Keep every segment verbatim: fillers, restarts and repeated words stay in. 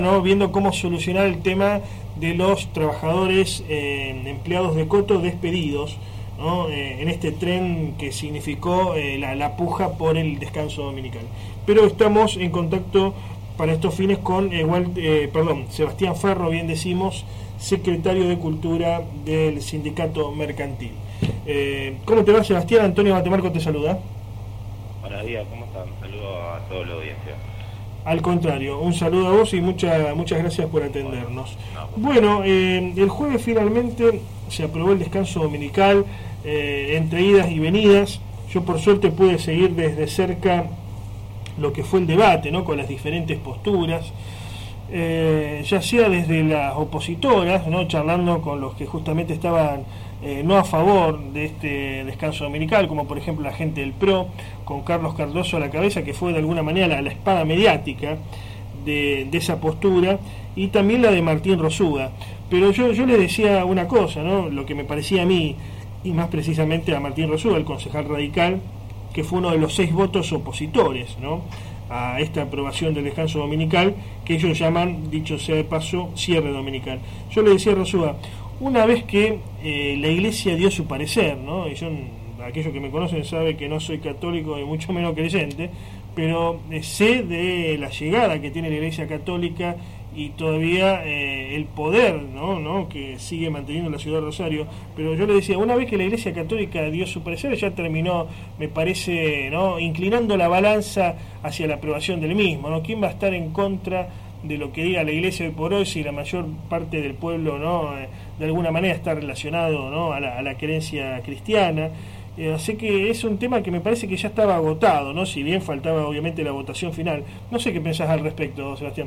¿no? Viendo cómo solucionar el tema de los trabajadores eh, empleados de Coto despedidos, ¿no? Eh, en este tren que significó eh, la, la puja por el descanso dominical. Pero estamos en contacto para estos fines con eh, Walt, eh, perdón, Sebastián Ferro, bien decimos, secretario de Cultura del Sindicato Mercantil. Eh, ¿Cómo te va, Sebastián? Antonio Batemarco te saluda. Buenos días, ¿cómo están? Un saludo a toda la audiencia. Al contrario, un saludo a vos y mucha, muchas gracias por atendernos. Bueno, eh, el jueves finalmente se aprobó el descanso dominical, eh, entre idas y venidas. Yo por suerte pude seguir desde cerca lo que fue el debate, ¿no? Con las diferentes posturas, eh, ya sea desde las opositoras, ¿no? Charlando con los que justamente estaban eh, no a favor de este descanso dominical, como por ejemplo la gente del P R O, con Carlos Cardoso a la cabeza, que fue de alguna manera la, la espada mediática de, de esa postura, y también la de Martín Rosuga. Pero yo, yo le decía una cosa, ¿no? Lo que me parecía a mí, y más precisamente a Martín Rosuga, el concejal radical, que fue uno de los seis votos opositores, ¿no?, a esta aprobación del descanso dominical, que ellos llaman, dicho sea de paso, cierre dominical. Yo le decía a Rosuga, una vez que eh, la Iglesia dio su parecer, ¿no?, y yo, aquellos que me conocen saben que no soy católico y mucho menos creyente, pero eh, sé de la llegada que tiene la Iglesia Católica y todavía eh, el poder, ¿no? ¿no? que sigue manteniendo la ciudad de Rosario. Pero yo le decía, una vez que la Iglesia Católica dio su parecer, ya terminó, me parece, ¿no?, inclinando la balanza hacia la aprobación del mismo, ¿no? ¿Quién va a estar en contra de lo que diga la Iglesia hoy por hoy si la mayor parte del pueblo, ¿no?, eh, de alguna manera está relacionado, ¿no?, a la, a la creencia cristiana? Eh, así que es un tema que me parece que ya estaba agotado, ¿no?, si bien faltaba obviamente la votación final. No sé qué pensás al respecto, Sebastián.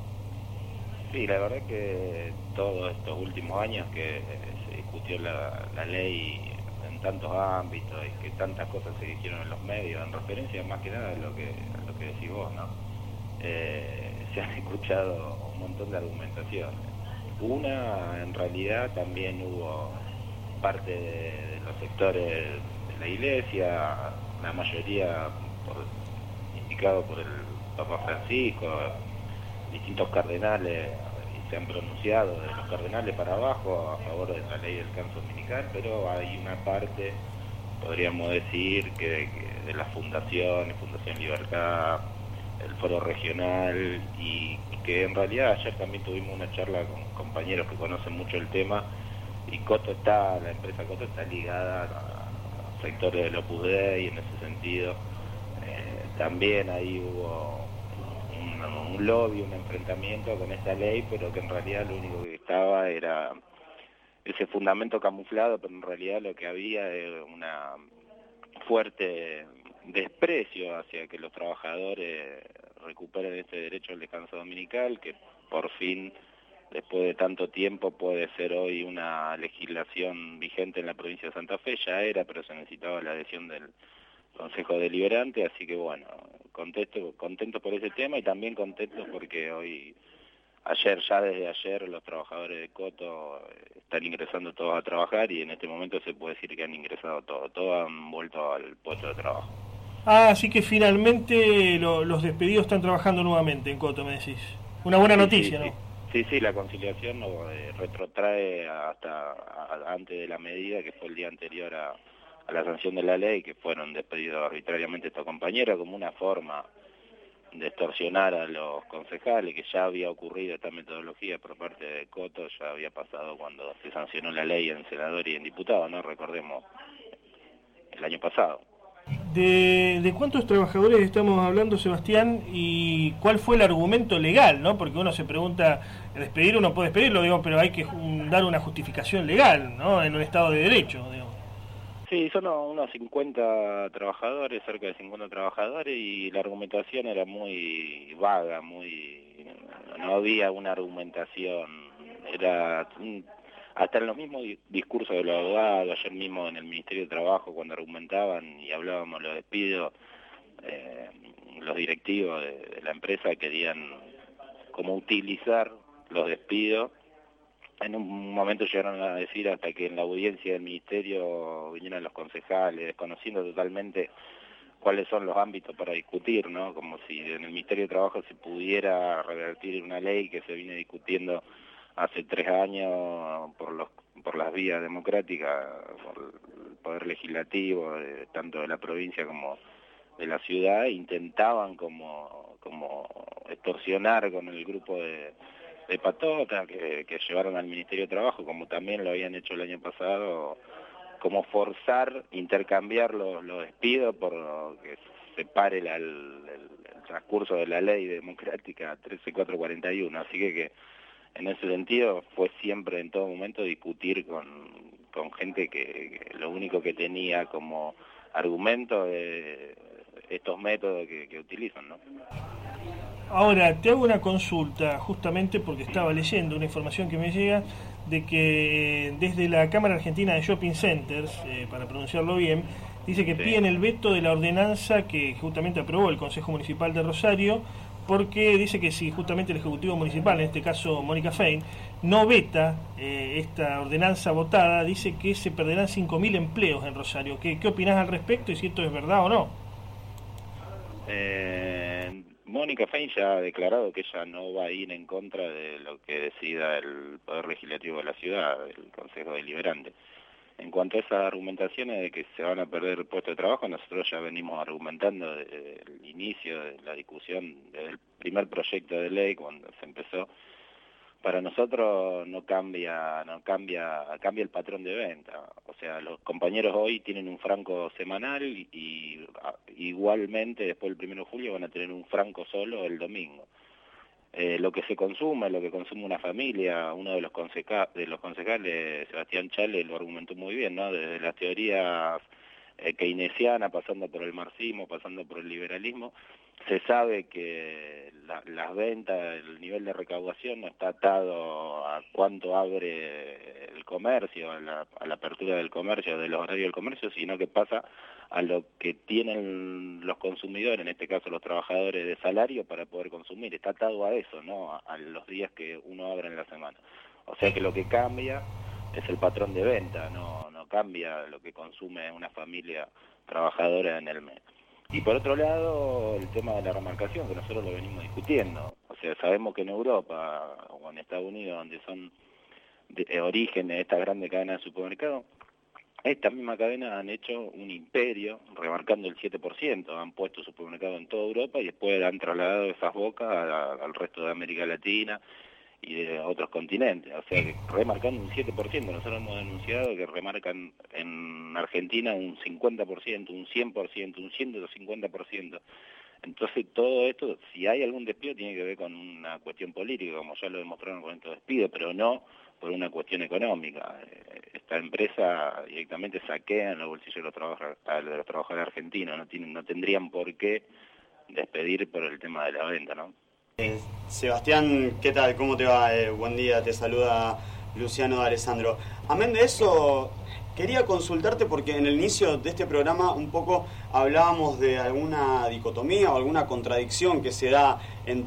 Sí, la verdad que todos estos últimos años que se discutió la, la ley en tantos ámbitos y que tantas cosas se dijeron en los medios, en referencia más que nada a lo que, a lo que decís vos, ¿no? Eh, se han escuchado un montón de argumentaciones. Una, en realidad, también hubo parte de, de los sectores de la Iglesia, la mayoría por, indicado por el Papa Francisco, distintos cardenales se han pronunciado, de los cardenales para abajo, a favor de la ley del descanso dominical, pero hay una parte, podríamos decir, que, que de las fundaciones, Fundación Libertad, el Foro Regional, y que en realidad ayer también tuvimos una charla con compañeros que conocen mucho el tema, y Coto está, la empresa Coto está ligada a sectores del Opus Dei en ese sentido. Eh, también ahí hubo un, un lobby, un enfrentamiento con esta ley, pero que en realidad lo único que estaba era ese fundamento camuflado, pero en realidad lo que había era una fuerte desprecio hacia que los trabajadores recuperen este derecho al descanso dominical, que por fin, después de tanto tiempo, puede ser hoy una legislación vigente en la provincia de Santa Fe. Ya era, pero se necesitaba la adhesión del Consejo Deliberante, así que bueno, contento, contento por ese tema y también contento porque hoy, ayer, ya desde ayer, los trabajadores de Coto están ingresando todos a trabajar y en este momento se puede decir que han ingresado todos, todos han vuelto al puesto de trabajo. Ah, así que finalmente lo, los despedidos están trabajando nuevamente en Coto, me decís. Una buena Sí, noticia, sí, sí. ¿no? Sí, sí, la conciliación no, eh, retrotrae hasta a, antes de la medida, que fue el día anterior a, a la sanción de la ley, que fueron despedidos arbitrariamente estos compañeros como una forma de extorsionar a los concejales, que ya había ocurrido esta metodología por parte de Coto, ya había pasado cuando se sancionó la ley en senador y en diputado, ¿no? Recordemos, el año pasado. ¿De, ¿De cuántos trabajadores estamos hablando, Sebastián? ¿Y cuál fue el argumento legal, no? Porque uno se pregunta, despedir uno puede despedirlo, digo, pero hay que dar una justificación legal, ¿no?, en un Estado de Derecho, digo. Sí, son unos cincuenta trabajadores, cerca de cincuenta trabajadores, y la argumentación era muy vaga, muy no había una argumentación, era hasta en los mismos discursos de los abogados, ayer mismo en el Ministerio de Trabajo cuando argumentaban y hablábamos de los despidos, eh, los directivos de, de la empresa querían como utilizar los despidos. En un momento llegaron a decir, hasta que en la audiencia del ministerio vinieron los concejales, desconociendo totalmente cuáles son los ámbitos para discutir, ¿no? Como si en el Ministerio de Trabajo se pudiera revertir una ley que se viene discutiendo hace tres años por los por las vías democráticas, por el Poder Legislativo, de, tanto de la provincia como de la ciudad, intentaban como, como extorsionar con el grupo de, de patota que, que llevaron al Ministerio de Trabajo, como también lo habían hecho el año pasado, como forzar, intercambiar los, los despidos por que se pare la, el, el transcurso de la ley democrática trece mil cuatrocientos cuarenta y uno, así que, que en ese sentido fue siempre en todo momento discutir con, con gente que, que lo único que tenía como argumento de estos métodos que, que utilizan, ¿no? Ahora, te hago una consulta, justamente porque estaba leyendo una información que me llega de que desde la Cámara Argentina de Shopping Centers, eh, para pronunciarlo bien, dice que sí. Piden el veto de la ordenanza que justamente aprobó el Consejo Municipal de Rosario, porque dice que si justamente el Ejecutivo Municipal, en este caso Mónica Fein, no veta eh, esta ordenanza votada, dice que se perderán cinco mil empleos en Rosario. ¿Qué, qué opinás al respecto y si esto es verdad o no? Eh, Mónica Fein ya ha declarado que ella no va a ir en contra de lo que decida el Poder Legislativo de la ciudad, el Consejo Deliberante. En cuanto a esas argumentaciones de que se van a perder puestos de trabajo, nosotros ya venimos argumentando desde el inicio de la discusión, desde el primer proyecto de ley, cuando se empezó. Para nosotros no cambia, no cambia, cambia el patrón de venta. O sea, los compañeros hoy tienen un franco semanal y, y igualmente después del primero de julio van a tener un franco solo el domingo. Eh, lo que se consume, lo que consume una familia, uno de los, conceja de los concejales, Sebastián Chale, lo argumentó muy bien, ¿no? Desde las teorías eh, keynesianas, pasando por el marxismo, pasando por el liberalismo, se sabe que la, las ventas, el nivel de recaudación no está atado a cuánto abre el comercio, a la, a la apertura del comercio, de los horarios del comercio, sino que pasa a lo que tienen los consumidores, en este caso los trabajadores de salario, para poder consumir. Está atado a eso, ¿no? A, a los días que uno abre en la semana. O sea que lo que cambia es el patrón de venta, no, no cambia lo que consume una familia trabajadora en el mes. Y por otro lado, el tema de la remarcación, que nosotros lo venimos discutiendo. O sea, sabemos que en Europa o en Estados Unidos, donde son de, de origen de esta grande cadena de supermercados, esta misma cadena han hecho un imperio, remarcando el siete por ciento, han puesto supermercados en toda Europa y después han trasladado esas bocas a, al resto de América Latina y de otros continentes, o sea que remarcando un siete por ciento, nosotros hemos denunciado que remarcan en Argentina un cincuenta por ciento, un cien por ciento, un ciento cincuenta por ciento. Entonces todo esto, si hay algún despido, tiene que ver con una cuestión política, como ya lo demostraron con estos despidos, pero no por una cuestión económica. Esta empresa directamente saquea en los bolsillos de los trabajadores, de los trabajadores argentinos, no tienen, no tendrían por qué despedir por el tema de la venta, ¿no? Eh, Sebastián, ¿qué tal? ¿Cómo te va? Eh, buen día, te saluda Luciano D'Alessandro. Amén de eso, quería consultarte porque en el inicio de este programa un poco hablábamos de alguna dicotomía o alguna contradicción que se da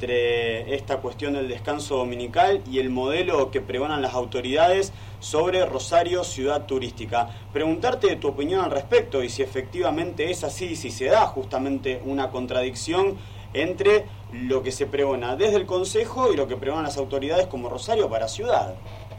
entre esta cuestión del descanso dominical y el modelo que pregonan las autoridades sobre Rosario, ciudad turística. Preguntarte tu opinión al respecto y si efectivamente es así, si se da justamente una contradicción entre lo que se pregona desde el Consejo y lo que pregonan las autoridades como Rosario para ciudad.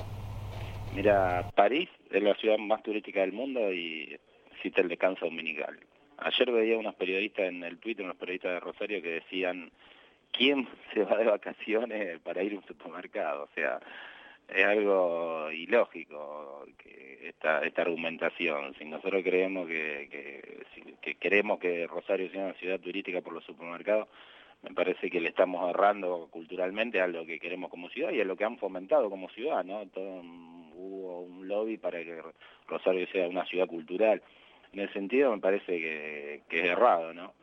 Mira, París es la ciudad más turística del mundo y existe el descanso dominical. Ayer veía unos periodistas en el Twitter, unos periodistas de Rosario que decían, ¿quién se va de vacaciones para ir a un supermercado? O sea, es algo ilógico que esta, esta argumentación. Si nosotros creemos que, que, que queremos que Rosario sea una ciudad turística por los supermercados, me parece que le estamos ahorrando culturalmente a lo que queremos como ciudad y a lo que han fomentado como ciudad, ¿no? Todo un, hubo un lobby para que Rosario sea una ciudad cultural. En ese sentido me parece que, que es errado, ¿no?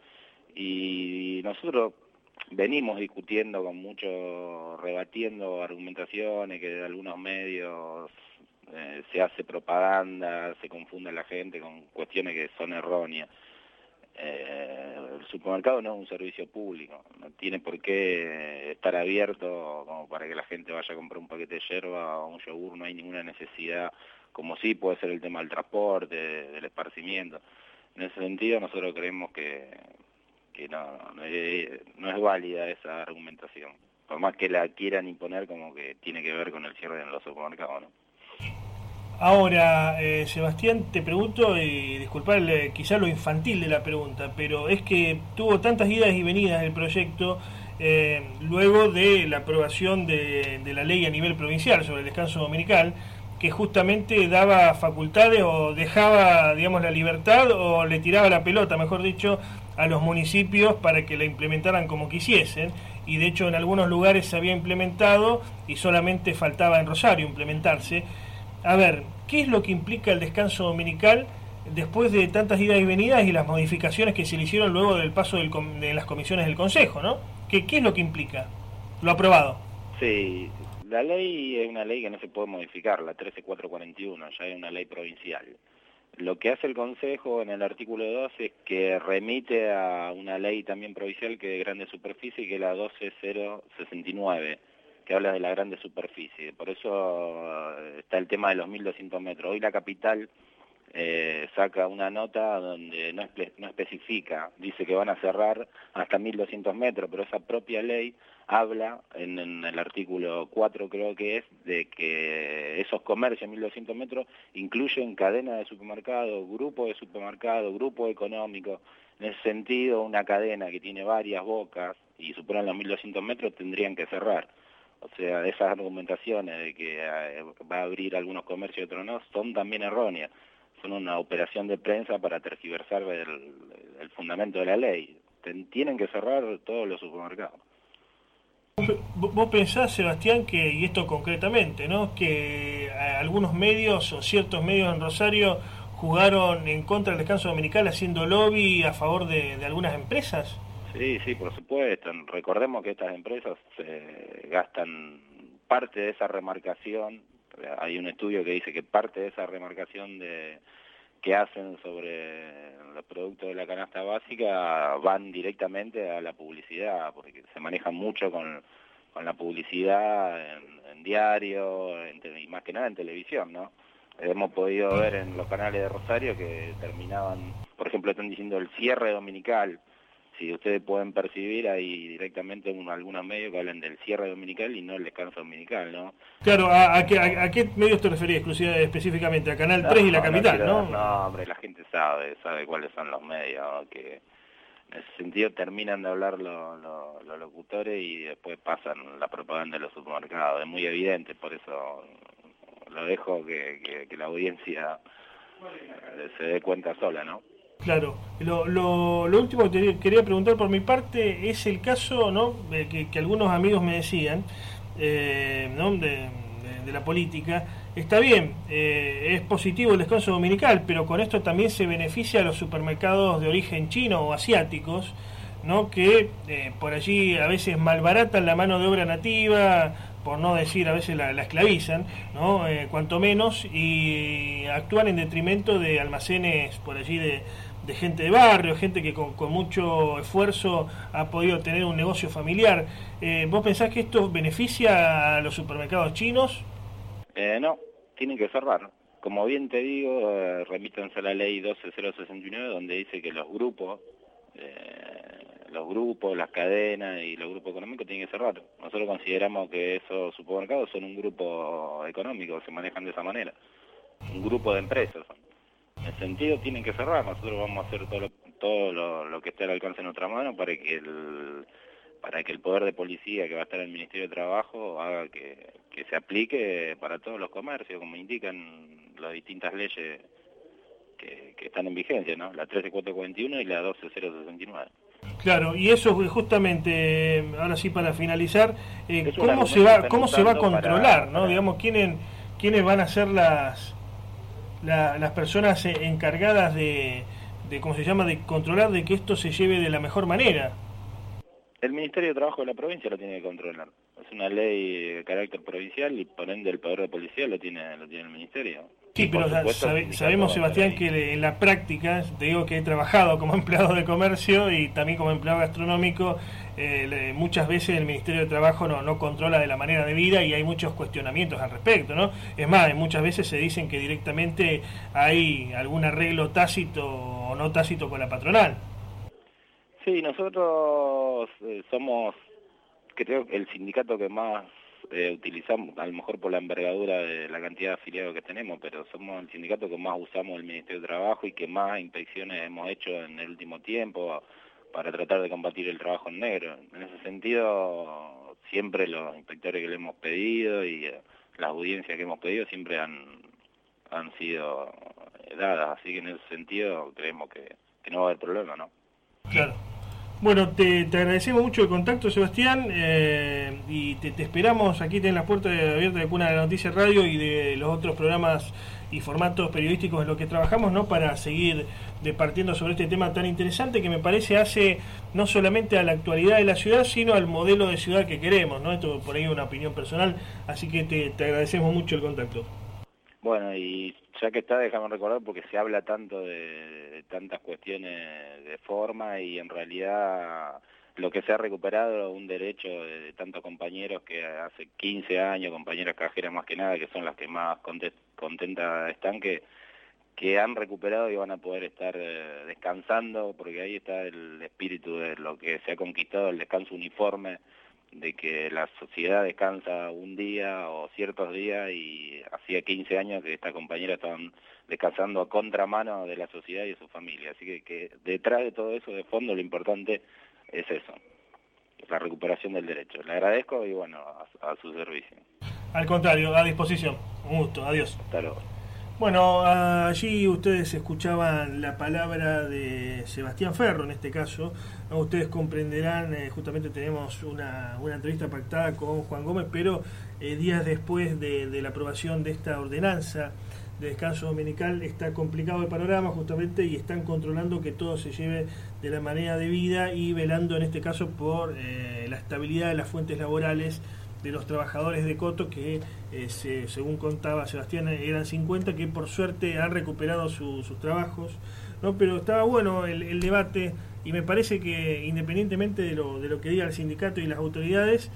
Y nosotros venimos discutiendo con mucho, rebatiendo argumentaciones que de algunos medios eh, se hace propaganda, se confunde a la gente con cuestiones que son erróneas. Eh, el supermercado no es un servicio público, no tiene por qué estar abierto como para que la gente vaya a comprar un paquete de yerba o un yogur, no hay ninguna necesidad, como sí puede ser el tema del transporte, del esparcimiento. En ese sentido nosotros creemos que, que no, no, es, no es válida esa argumentación, por más que la quieran imponer como que tiene que ver con el cierre en los supermercados, ¿no? Ahora, eh, Sebastián, te pregunto, y disculpad quizá lo infantil de la pregunta, pero es que tuvo tantas idas y venidas el proyecto eh, luego de la aprobación de, de la ley a nivel provincial sobre el descanso dominical, que justamente daba facultades o dejaba, digamos, la libertad o le tiraba la pelota, mejor dicho, a los municipios para que la implementaran como quisiesen, y de hecho en algunos lugares se había implementado y solamente faltaba en Rosario implementarse. A ver, ¿qué es lo que implica el descanso dominical después de tantas idas y venidas y las modificaciones que se le hicieron luego del paso del, de las comisiones del Consejo, ¿no? ¿Qué, ¿Qué es lo que implica? Lo aprobado. Sí, la ley es una ley que no se puede modificar, la trece mil cuatrocientos cuarenta y uno, ya es una ley provincial. Lo que hace el Consejo en el artículo dos es que remite a una ley también provincial que es de grande superficie, que es la doce mil sesenta y nueve, que habla de la grande superficie. Por eso está el tema de los mil doscientos metros. Hoy la capital eh, saca una nota donde no, espe no especifica, dice que van a cerrar hasta mil doscientos metros, pero esa propia ley habla, en, en el artículo cuatro creo que es, de que esos comercios mil doscientos metros incluyen cadenas de supermercados, grupos de supermercados, grupos económicos. En ese sentido, una cadena que tiene varias bocas y superan los mil doscientos metros tendrían que cerrar. O sea, esas argumentaciones de que eh, va a abrir algunos comercios y otros no, son también erróneas. Son una operación de prensa para tergiversar el, el fundamento de la ley. Tienen que cerrar todos los supermercados. Vos pensás, Sebastián, que, y esto concretamente, ¿no?, que algunos medios o ciertos medios en Rosario jugaron en contra del descanso dominical haciendo lobby a favor de, de algunas empresas. Sí, sí, por supuesto. Recordemos que estas empresas eh, gastan parte de esa remarcación. Hay un estudio que dice que parte de esa remarcación de, que hacen sobre los productos de la canasta básica van directamente a la publicidad, porque se manejan mucho con, con la publicidad en, en diario, en, y más que nada en televisión, ¿no? Hemos podido ver en los canales de Rosario que terminaban, por ejemplo, están diciendo el cierre dominical. Si ustedes pueden percibir, hay directamente un, algunos medios que hablan del cierre dominical y no el descanso dominical, ¿no? Claro, ¿a, a, qué, a, a qué medios te referís exclusivamente, específicamente? ¿A Canal tres no, y La Capital, no? No, no, hombre, la gente sabe, sabe cuáles son los medios, ¿no? Que en ese sentido terminan de hablar los lo, lo locutores y después pasan la propaganda de los supermercados. Es muy evidente, por eso lo dejo que, que, que la audiencia se dé cuenta sola, ¿no? Claro, lo, lo, lo último que te quería preguntar por mi parte es el caso, ¿no?, eh, que, que algunos amigos me decían, eh, ¿no?, de, de, de la política. Está bien, eh, es positivo el descanso dominical, pero con esto también se beneficia a los supermercados de origen chino o asiáticos, ¿no?, que eh, por allí a veces malbaratan la mano de obra nativa, por no decir a veces la, la esclavizan, ¿no?, eh, cuanto menos, y actúan en detrimento de almacenes por allí de, de gente de barrio, gente que con, con mucho esfuerzo ha podido tener un negocio familiar. Eh, ¿Vos pensás que esto beneficia a los supermercados chinos? Eh, no, tienen que cerrar. Como bien te digo, eh, remítanse a la ley doce mil sesenta y nueve, donde dice que los grupos, eh, los grupos, las cadenas y los grupos económicos tienen que cerrar. Nosotros consideramos que esos supermercados son un grupo económico, se manejan de esa manera. Un grupo de empresas son. En ese sentido tienen que cerrar. Nosotros vamos a hacer todo lo, todo lo, lo que esté al alcance de nuestra mano para que el para que el poder de policía que va a estar en el Ministerio de Trabajo haga que, que se aplique para todos los comercios, como indican las distintas leyes que, que están en vigencia, ¿no? La trece mil cuatrocientos cuarenta y uno y la doce mil sesenta y nueve. Claro, y eso justamente, ahora sí para finalizar, eh, ¿cómo se va cómo se va a controlar, para, ¿no? Para... Digamos, ¿quiénes, quiénes van a ser las la, las personas encargadas de, de, ¿cómo se llama?, de controlar de que esto se lleve de la mejor manera? El Ministerio de Trabajo de la provincia lo tiene que controlar. es una ley de carácter provincial y por ende el poder de policía lo tiene, lo tiene el ministerio. Sí, pero sabe, sabemos, Sebastián, que en la práctica, te digo que he trabajado como empleado de comercio y también como empleado gastronómico, eh, muchas veces el Ministerio de Trabajo no, no controla de la manera debida y hay muchos cuestionamientos al respecto, ¿no? Es más, muchas veces se dicen que directamente hay algún arreglo tácito o no tácito con la patronal. Sí, nosotros eh, somos, creo, el sindicato que más Eh, utilizamos, a lo mejor por la envergadura de la cantidad de afiliados que tenemos, pero somos el sindicato que más usamos el Ministerio de Trabajo y que más inspecciones hemos hecho en el último tiempo para tratar de combatir el trabajo en negro. En ese sentido, siempre los inspectores que le hemos pedido y eh, las audiencias que hemos pedido siempre han, han sido dadas, así que en ese sentido creemos que, que no va a haber problema, ¿no? Claro. Bueno, te, te agradecemos mucho el contacto, Sebastián, eh, y te, te esperamos. Aquí tenés las puertas abiertas de Cuna de la Noticia Radio y de los otros programas y formatos periodísticos en los que trabajamos, ¿no? Para seguir departiendo sobre este tema tan interesante que me parece hace no solamente a la actualidad de la ciudad, sino al modelo de ciudad que queremos, ¿no? Esto por ahí es una opinión personal, así que te, te agradecemos mucho el contacto. Bueno, y ya que está, déjame recordar, porque se habla tanto de, de tantas cuestiones de forma y en realidad lo que se ha recuperado un derecho de, de tantos compañeros que hace quince años, compañeras cajeras más que nada, que son las que más contentas están, que, que han recuperado y van a poder estar eh, descansando, porque ahí está el espíritu de lo que se ha conquistado, el descanso uniforme, de que la sociedad descansa un día o ciertos días, y hacía quince años que estas compañeras estaban descansando a contramano de la sociedad y de su familia. Así que, que detrás de todo eso, de fondo, lo importante es eso, la recuperación del derecho. Le agradezco y bueno, a, a su servicio. Al contrario, a disposición. Un gusto, adiós. Hasta luego. Bueno, allí ustedes escuchaban la palabra de Sebastián Ferro, en este caso. Ustedes comprenderán, eh, justamente tenemos una, una entrevista pactada con Juan Gómez, pero eh, días después de, de la aprobación de esta ordenanza de descanso dominical está complicado el panorama justamente y están controlando que todo se lleve de la manera debida y velando en este caso por eh, la estabilidad de las fuentes laborales de los trabajadores de Coto, que eh, se, según contaba Sebastián eran cincuenta, que por suerte han recuperado su, sus trabajos, ¿no? Pero estaba bueno el, el debate y me parece que independientemente de lo, de lo que diga el sindicato y las autoridades,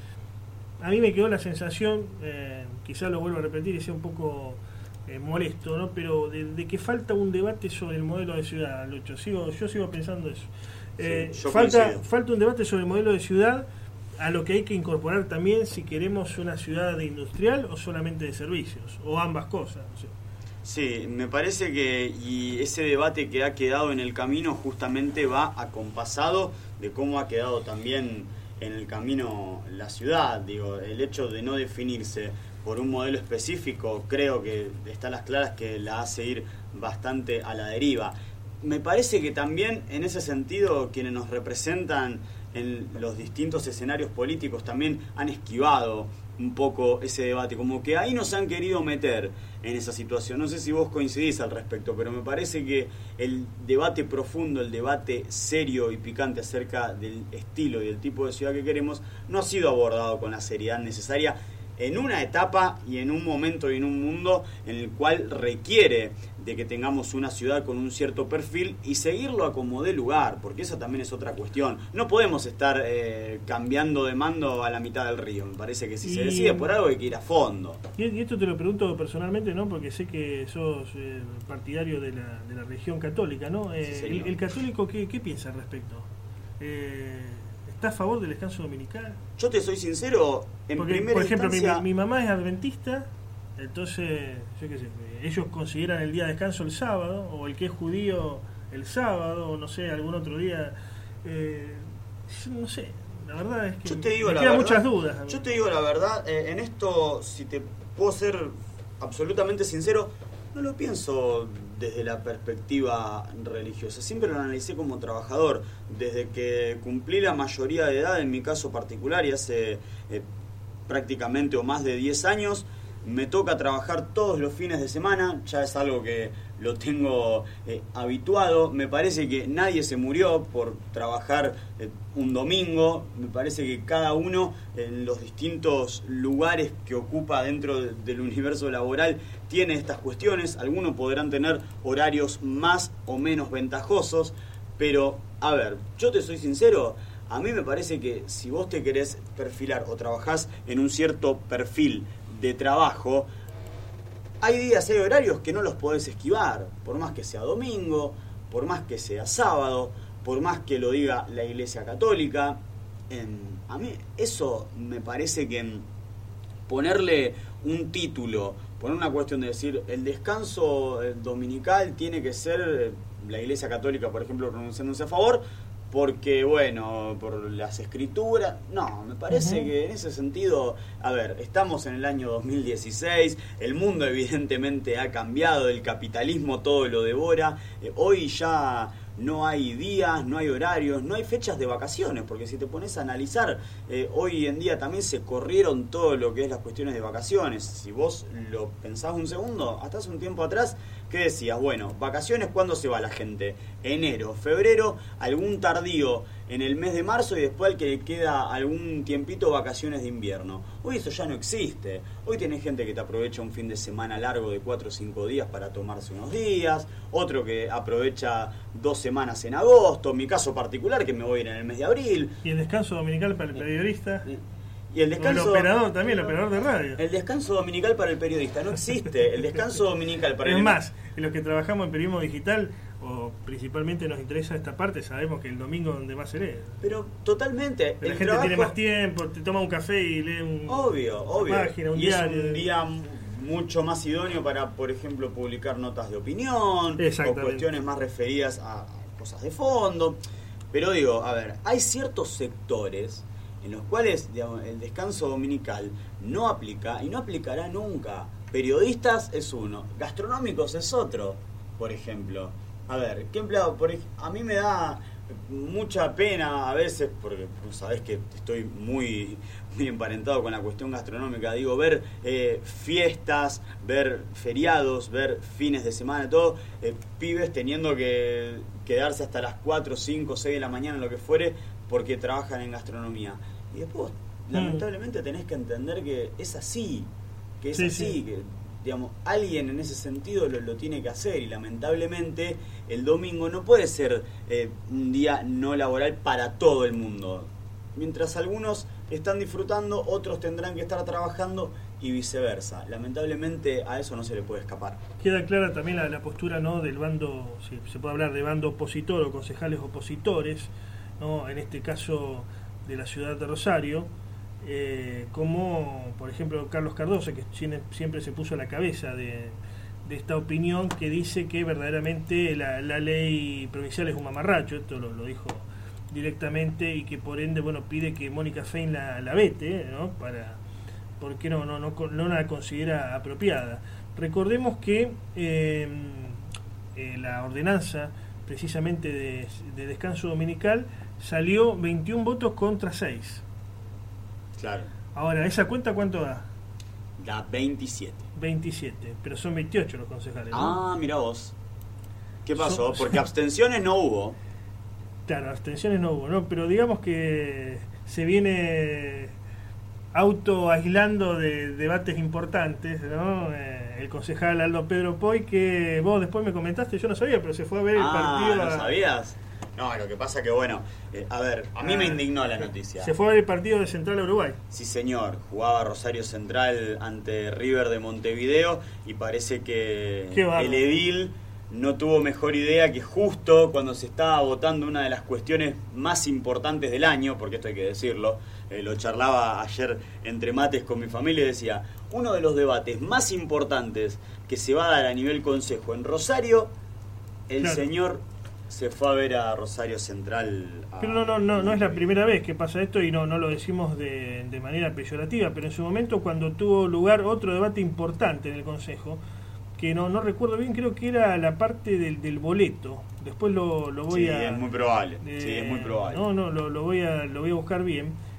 a mí me quedó la sensación, eh, quizás lo vuelvo a repetir y sea un poco eh, molesto, ¿no? Pero de, de que falta un debate sobre el modelo de ciudad, Lucho. Sigo, yo sigo pensando eso. Eh, sí, falta, falta un debate sobre el modelo de ciudad, a lo que hay que incorporar también si queremos una ciudad industrial o solamente de servicios, o ambas cosas. No sé. Sí, me parece que y ese debate que ha quedado en el camino justamente va acompasado de cómo ha quedado también en el camino la ciudad. Digo, el hecho de no definirse por un modelo específico creo que está a las claras que la hace ir bastante a la deriva. Me parece que también en ese sentido quienes nos representan en los distintos escenarios políticos también han esquivado un poco ese debate, como que ahí nos han querido meter en esa situación. No sé si vos coincidís al respecto, pero me parece que el debate profundo, el debate serio y picante acerca del estilo y del tipo de ciudad que queremos no ha sido abordado con la seriedad necesaria en una etapa y en un momento y en un mundo en el cual requiere de que tengamos una ciudad con un cierto perfil y seguirlo a como dé lugar, porque esa también es otra cuestión. No podemos estar eh, cambiando de mando a la mitad del río. Me parece que si y, se decide por algo hay que ir a fondo. Y esto te lo pregunto personalmente, ¿no? Porque sé que sos eh, partidario de la, de la religión católica, ¿no? Eh, sí, el, el católico, ¿qué, qué piensa al respecto? Eh... ¿Está a favor del descanso dominical? Yo te soy sincero, en Porque, primera por ejemplo, instancia... mi, mi mamá es adventista, entonces, yo qué sé, ellos consideran el día de descanso el sábado, o el que es judío el sábado, o no sé, algún otro día. Eh, yo no sé, la verdad es que yo te digo me la quedan verdad, muchas dudas. Yo te digo la verdad, eh, en esto, si te puedo ser absolutamente sincero, no lo pienso desde la perspectiva religiosa, siempre lo analicé como trabajador. Desde que cumplí la mayoría de edad, en mi caso particular, y hace eh, prácticamente o más de diez años, me toca trabajar todos los fines de semana, ya es algo que lo tengo eh, habituado. Me parece que nadie se murió por trabajar eh, un domingo. Me parece que cada uno en los distintos lugares que ocupa dentro de, del universo laboral tiene estas cuestiones. Algunos podrán tener horarios más o menos ventajosos, pero a ver, yo te soy sincero, a mí me parece que si vos te querés perfilar o trabajás en un cierto perfil de trabajo, hay días, hay horarios que no los podés esquivar, por más que sea domingo, por más que sea sábado, por más que lo diga la Iglesia Católica. Eh, a mí eso me parece que ponerle un título, poner una cuestión de decir el descanso dominical tiene que ser la Iglesia Católica, por ejemplo, pronunciándose a favor, porque, bueno, por las escrituras. No, me parece uh-huh. que en ese sentido, a ver, estamos en el año dos mil dieciséis, el mundo evidentemente ha cambiado, el capitalismo todo lo devora, eh, hoy ya no hay días, no hay horarios, no hay fechas de vacaciones, porque si te pones a analizar, eh, hoy en día también se corrieron todo lo que es las cuestiones de vacaciones. Si vos lo pensás un segundo, hasta hace un tiempo atrás, ¿qué decías? Bueno, vacaciones, ¿cuándo se va la gente? Enero, febrero, algún tardío en el mes de marzo y después al que le queda algún tiempito vacaciones de invierno. Hoy eso ya no existe. Hoy tenés gente que te aprovecha un fin de semana largo de cuatro o cinco días para tomarse unos días, otro que aprovecha dos semanas en agosto, mi caso particular que me voy a ir en el mes de abril. ¿Y el descanso dominical para el periodista? Y el descanso, el operador también, el operador de radio. El descanso dominical para el periodista no existe. El descanso dominical para es el... Es más, los que trabajamos en periodismo digital, o principalmente nos interesa esta parte, sabemos que el domingo es donde más se lee. Pero totalmente. Pero la el gente trabajo... tiene más tiempo, te toma un café y lee un, obvio, obvio. una página, un y diario. Es un día mucho más idóneo para, por ejemplo, publicar notas de opinión o cuestiones más referidas a cosas de fondo. Pero digo, a ver, hay ciertos sectores en los cuales, digamos, el descanso dominical no aplica y no aplicará nunca. Periodistas es uno, gastronómicos es otro, por ejemplo. A ver, ¿qué empleado? Por ej- a mí me da mucha pena a veces, porque pues, sabés que estoy muy, muy emparentado con la cuestión gastronómica, digo, ver eh, fiestas, ver feriados, ver fines de semana, todo, eh, pibes teniendo que quedarse hasta las cuatro, cinco, seis de la mañana, lo que fuere, porque trabajan en gastronomía. Y después, mm. lamentablemente, tenés que entender que es así, que es sí, así, sí. que digamos, alguien en ese sentido lo, lo tiene que hacer, y lamentablemente el domingo no puede ser eh, un día no laboral para todo el mundo. Mientras algunos están disfrutando, otros tendrán que estar trabajando y viceversa. Lamentablemente a eso no se le puede escapar. Queda clara también la, la postura, ¿no?, del bando, si se puede hablar de bando opositor o concejales opositores, ¿no?, en este caso de la ciudad de Rosario, eh, como por ejemplo Carlos Cardoso, que siempre se puso a la cabeza de, de esta opinión, que dice que verdaderamente la, la ley provincial es un mamarracho, esto lo, lo dijo directamente, y que por ende, bueno, pide que Mónica Fein la, la vete, ¿no?, para, porque no, no, no, no la considera apropiada. Recordemos que eh, eh, la ordenanza precisamente de, de descanso dominical salió veintiún votos contra seis. Claro. Ahora, ¿esa cuenta cuánto da? Da veintisiete. veintisiete, pero son veintiocho los concejales, ¿no? Ah, mira vos. ¿Qué pasó? Son... Porque abstenciones no hubo. Claro, abstenciones no hubo, ¿no? Pero digamos que se viene auto aislando de debates importantes, ¿no? Eh, el concejal Aldo Pedro Poy, que vos después me comentaste, yo no sabía, pero se fue a ver el ah, partido. ¿no a... sabías? No, lo que pasa que, bueno, eh, a ver, a mí ah, me indignó la noticia. Se fue a ver el partido de Central Uruguay. Sí, señor, jugaba Rosario Central ante River de Montevideo y parece que el edil no tuvo mejor idea que justo cuando se estaba votando una de las cuestiones más importantes del año, porque esto hay que decirlo, eh, lo charlaba ayer entre mates con mi familia y decía, uno de los debates más importantes que se va a dar a nivel consejo en Rosario, el claro. señor se fue a ver a Rosario Central. A... Pero no, no, no, no es la primera vez que pasa esto, y no, no lo decimos de, de manera peyorativa, pero en su momento cuando tuvo lugar otro debate importante en el consejo, que no, no recuerdo bien, creo que era la parte del, del boleto. Después lo, lo voy sí, a... es muy probable. Eh, sí, es muy probable. No, no, lo, lo, voy a, lo voy a buscar bien.